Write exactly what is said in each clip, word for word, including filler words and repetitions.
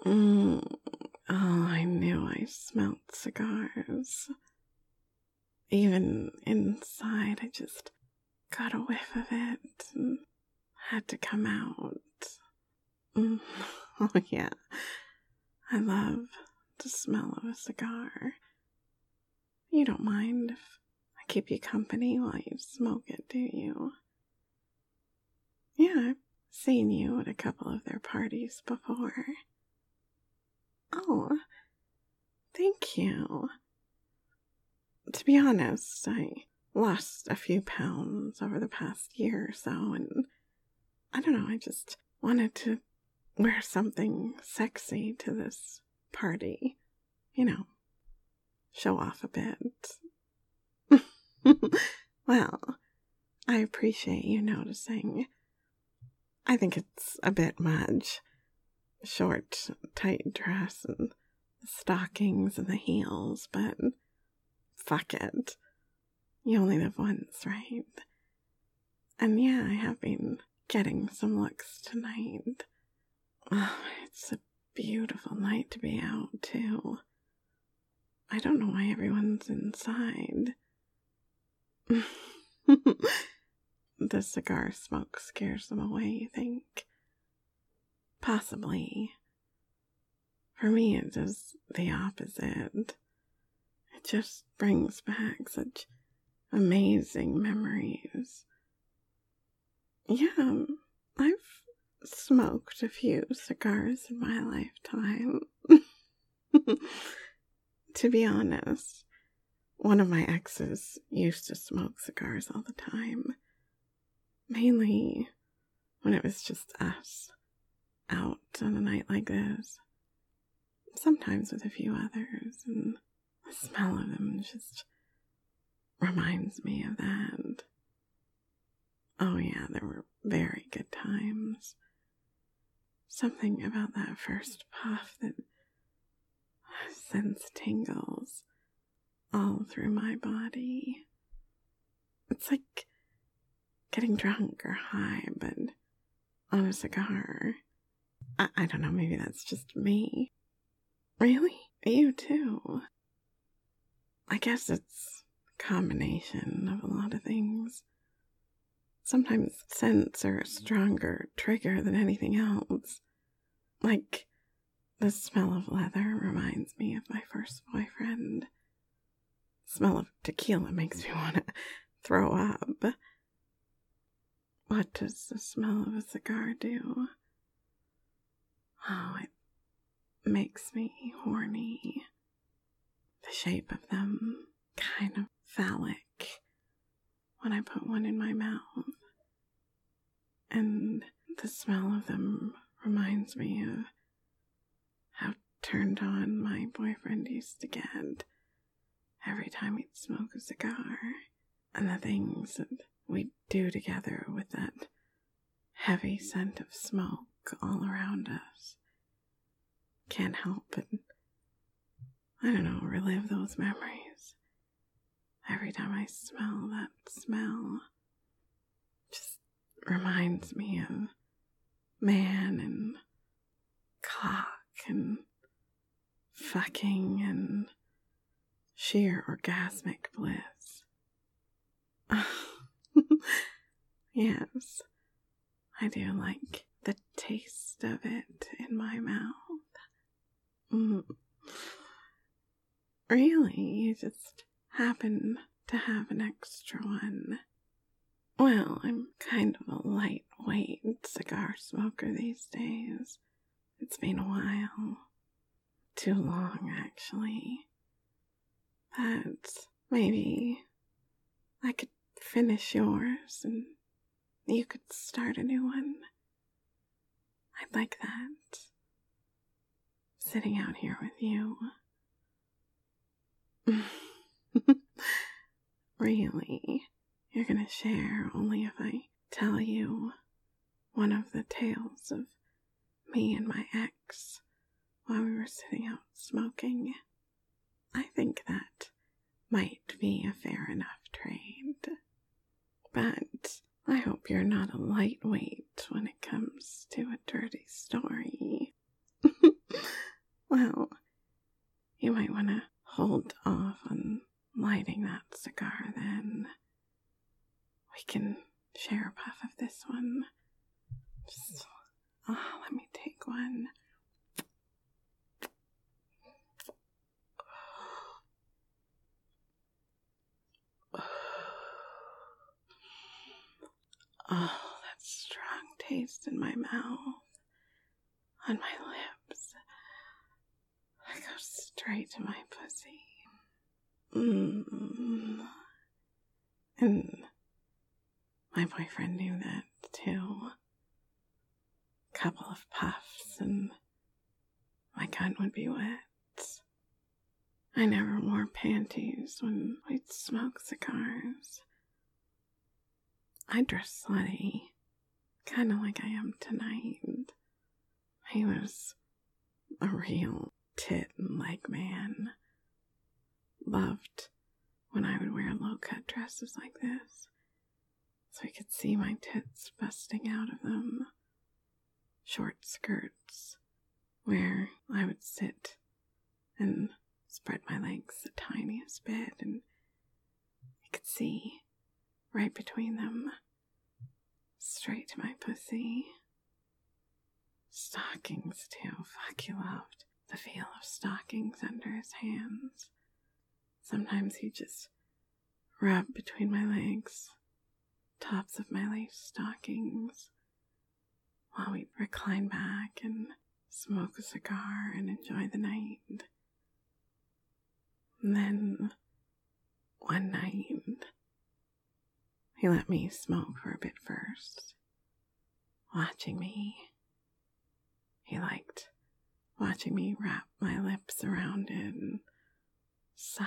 Mm, oh, I knew I smelled cigars. Even inside, I just got a whiff of it and had to come out. Mm. Oh, yeah. I love the smell of a cigar. You don't mind if I keep you company while you smoke it, do you? Yeah, I've seen you at a couple of their parties before. Oh, thank you. To be honest, I lost a few pounds over the past year or so, and I don't know, I just wanted to wear something sexy to this party. You know, show off a bit. Well, I appreciate you noticing. I think it's a bit much. Short, tight dress and the stockings and the heels, but fuck it. You only live once, right? And yeah, I have been getting some looks tonight. Oh, it's a beautiful night to be out, too. I don't know why everyone's inside. The cigar smoke scares them away, you think? Possibly. For me, it does the opposite. It just brings back such amazing memories. Yeah, I've smoked a few cigars in my lifetime. To be honest, one of my exes used to smoke cigars all the time. Mainly when it was just us out on a night like this. Sometimes with a few others, and the smell of them just reminds me of that. Oh yeah, there were very good times. Something about that first puff that sends tingles all through my body. It's like getting drunk or high, but on a cigar. I, I don't know, maybe that's just me. Really? You too? I guess it's a combination of a lot of things. Sometimes scents are a stronger trigger than anything else. Like, the smell of leather reminds me of my first boyfriend. The smell of tequila makes me want to throw up. What does the smell of a cigar do? Oh, it makes me horny. The shape of them kind of phallic when I put one in my mouth. And the smell of them reminds me of how turned on my boyfriend used to get every time he'd smoke a cigar. And the things that we'd do together with that heavy scent of smoke all around us. Can't help but, I don't know, relive those memories. Every time I smell that smell, just reminds me of man and cock and fucking and sheer orgasmic bliss. Yes, I do like the taste of it in my mouth. Mm. Really, you just happen to have an extra one. Well, I'm kind of a lightweight cigar smoker these days. It's been a while. Too long, actually. But maybe I could finish yours and you could start a new one. I'd like that. Sitting out here with you. Really? You're gonna share only if I tell you one of the tales of me and my ex while we were sitting out smoking? I think that might be a fair enough trade. But I hope you're not a lightweight when it comes to a dirty story. Well, you might want to hold off on lighting that cigar then. We can share a puff of this one. Just, oh, let me take one. Oh, that strong taste in my mouth, on my lips. I go straight to my pussy. Mm. And my boyfriend knew that too. Couple of puffs and my cunt would be wet. I never wore panties when we'd smoke cigars. I dressed slutty, kind of like I am tonight. He was a real tit and leg man. Loved when I would wear low-cut dresses like this, so he could see my tits busting out of them. Short skirts, where I would sit and spread my legs the tiniest bit, and I could see right between them, straight to my pussy. Stockings, too. Fuck, he loved the feel of stockings under his hands. Sometimes he'd just rub between my legs, tops of my lace stockings, while we'd recline back and smoke a cigar and enjoy the night. And then, one night, he let me smoke for a bit first, watching me. He liked watching me wrap my lips around it and suck.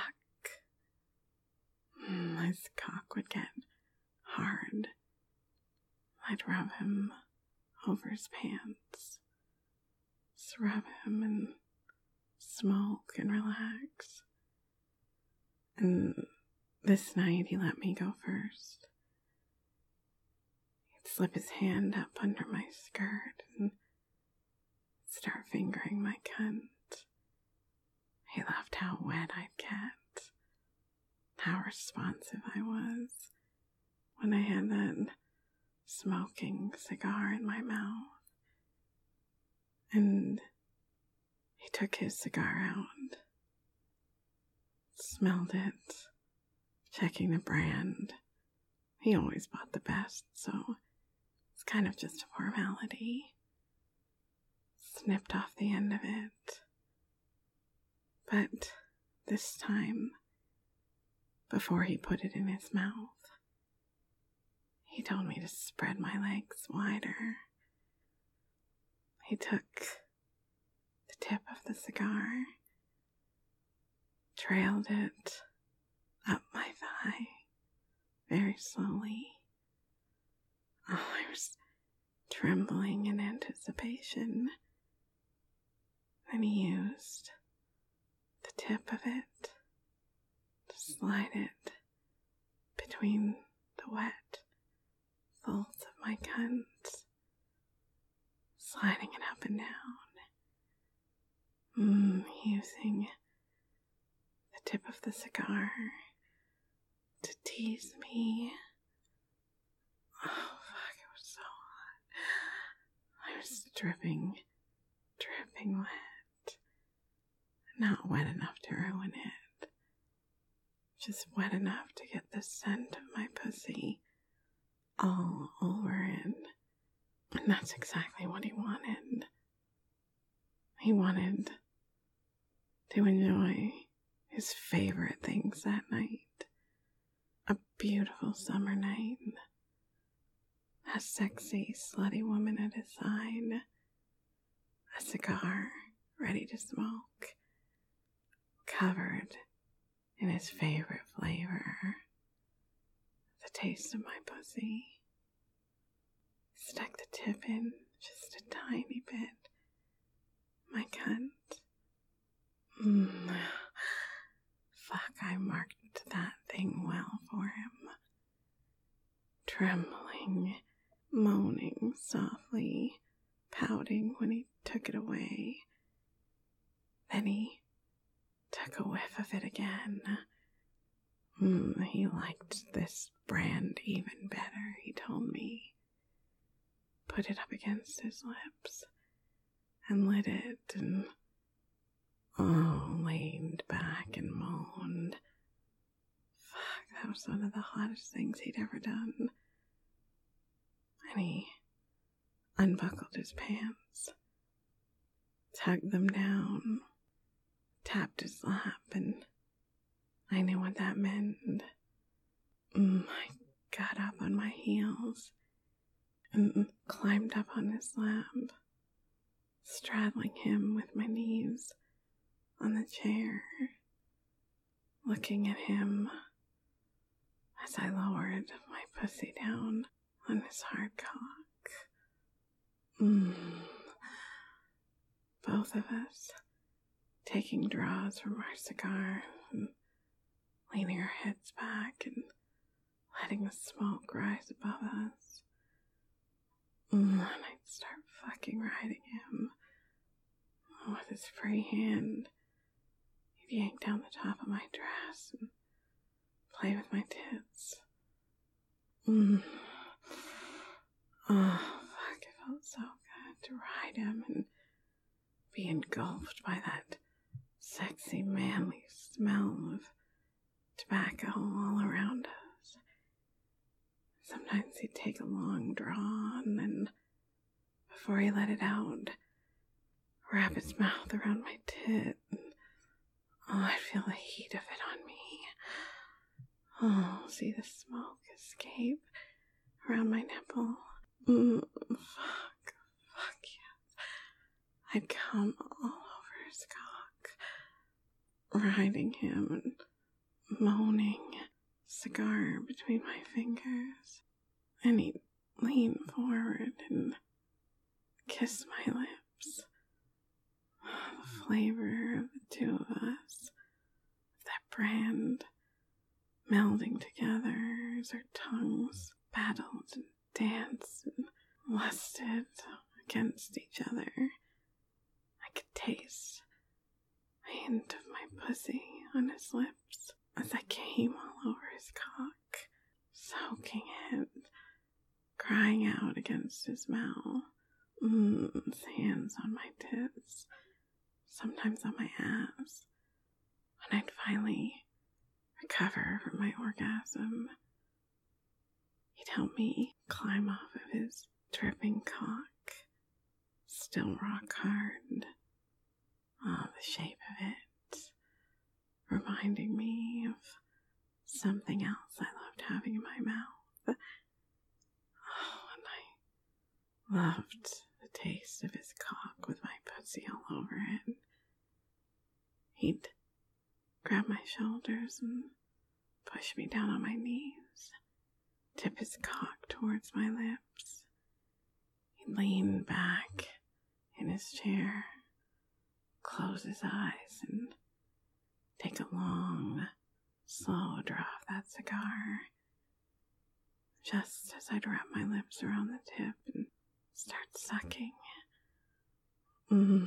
His cock would get hard. I'd rub him over his pants, just rub him and smoke and relax. And this night he let me go first. He'd slip his hand up under my skirt and start fingering my cunt. He loved how wet I'd get, how responsive I was when I had that smoking cigar in my mouth. And he took his cigar out, smelled it, checking the brand. He always bought the best, so it's kind of just a formality. Snipped off the end of it. But this time, before he put it in his mouth, he told me to spread my legs wider. He took the tip of the cigar, trailed it up my thigh, very slowly. Oh, I was trembling in anticipation. Then he used the tip of it to slide it between the wet folds of my cunt, sliding it up and down, mm, using the tip of the cigar to tease me. Oh, fuck, it was so hot. I was dripping, dripping wet. Not wet enough to ruin it, just wet enough to get the scent of my pussy all over it. And that's exactly what he wanted. He wanted to enjoy his favorite things that night. A beautiful summer night. A sexy, slutty woman at his side. A cigar ready to smoke. Covered in his favorite flavor. The taste of my pussy. Stuck the tip in just a tiny bit. My cunt. Mm. Fuck, I marked that thing well for him. Trembling, moaning softly, pouting when he took it away. Then he took a whiff of it again. Mm, he liked this brand even better, he told me. Put it up against his lips and lit it and, oh, leaned back and moaned. Fuck, that was one of the hottest things he'd ever done. And he unbuckled his pants, tugged them down, tapped his lap, and I knew what that meant. Mm, I got up on my heels and climbed up on his lap, straddling him with my knees on the chair, looking at him as I lowered my pussy down on his hard cock. Mm. Both of us taking draws from our cigar and leaning our heads back and letting the smoke rise above us. Mm. And I'd start fucking riding him. With his free hand, he'd yank down the top of my dress and play with my tits. Mm. Oh, fuck, it felt so good to ride him and be engulfed by that sexy, manly smell of tobacco all around us. Sometimes he'd take a long draw and then, before he let it out, wrap his mouth around my tit, and oh, I'd feel the heat of it on me. Oh, see the smoke escape around my nipple. Mm, fuck, fuck yes. I'd come all over his cock, riding him and moaning, cigar between my fingers, and he'd lean forward and kiss my lips. The flavor of the two of us, that brand, melding together as our tongues battled and danced and lusted against each other. I could taste a hint of my pussy on his lips as I came all over his cock, soaking it, crying out against his mouth. Mm, his hands on my tits, sometimes on my ass. When I'd finally recover from my orgasm, he'd help me climb off of his dripping cock, still rock hard. Oh, the shape of it, reminding me of something else I loved having in my mouth. Oh, and I loved the taste of his cock with my pussy all over it. He'd grab my shoulders and push me down on my knees, tip his cock towards my lips. He'd lean back in his chair, close his eyes, and take a long, slow draw of that cigar. Just as I'd wrap my lips around the tip and start sucking. Mmm.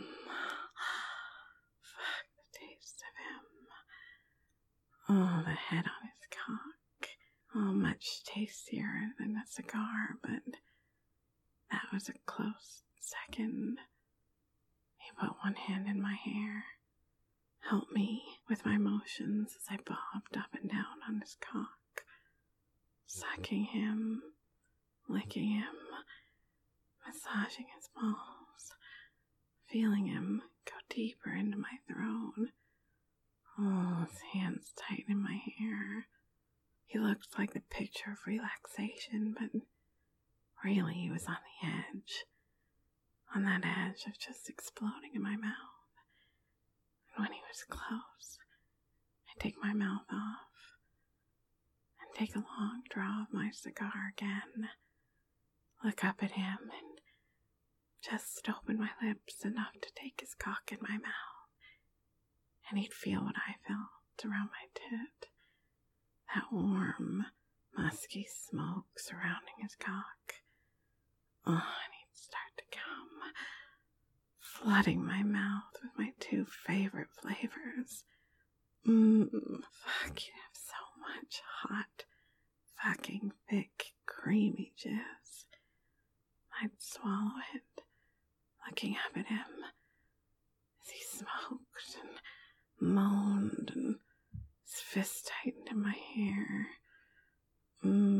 Fuck the taste of him. Oh, the head on his cock. Oh, much tastier than a cigar, but that was a close second. He put one hand in my hair, helped me with my motions as I bobbed up and down on his cock, sucking him, licking him, massaging his balls, feeling him go deeper into my throat. Oh, his hands tight in my hair. He looked like the picture of relaxation, but really he was on the edge, on that edge of just exploding in my mouth. And when he was close, I'd take my mouth off and take a long draw of my cigar again, look up at him, and just open my lips enough to take his cock in my mouth, and he'd feel what I felt around my tit, that warm, musky smoke surrounding his cock. Oh, and he'd start to come, flooding my mouth with my two favorite flavors. Mmm, fuck, you have so much hot, fucking thick, creamy juice. I'd swallow it, looking up at him as he smoked and moaned and his fist tightened in my hair. Mmm,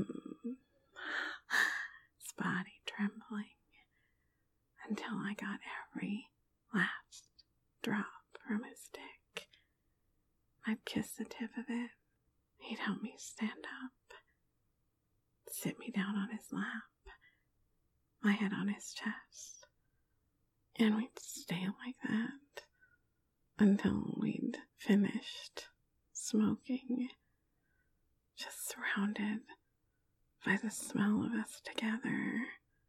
his body trembling until I got every last drop from his dick. I'd kiss the tip of it. He'd help me stand up, sit me down on his lap, my head on his chest, and we'd stay like that until we'd finished smoking, just surrounded by the smell of us together,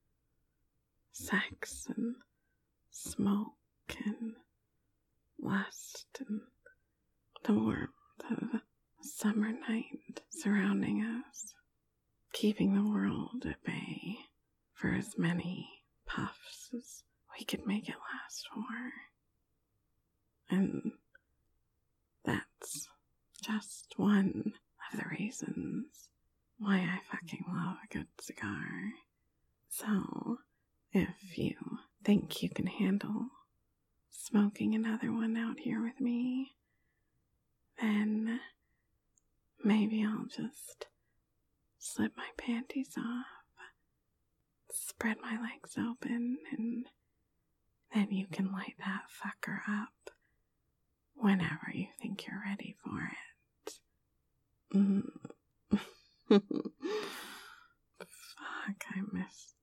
sex and smoke and lust and the warmth of a summer night surrounding us, keeping the world at bay for as many puffs as we could make it last for. And that's just one of the reasons why I fucking love a good cigar. So, if you think you can handle smoking another one out here with me, then maybe I'll just slip my panties off, spread my legs open, and then you can light that fucker up whenever you think you're ready for it. Mm. Fuck, I missed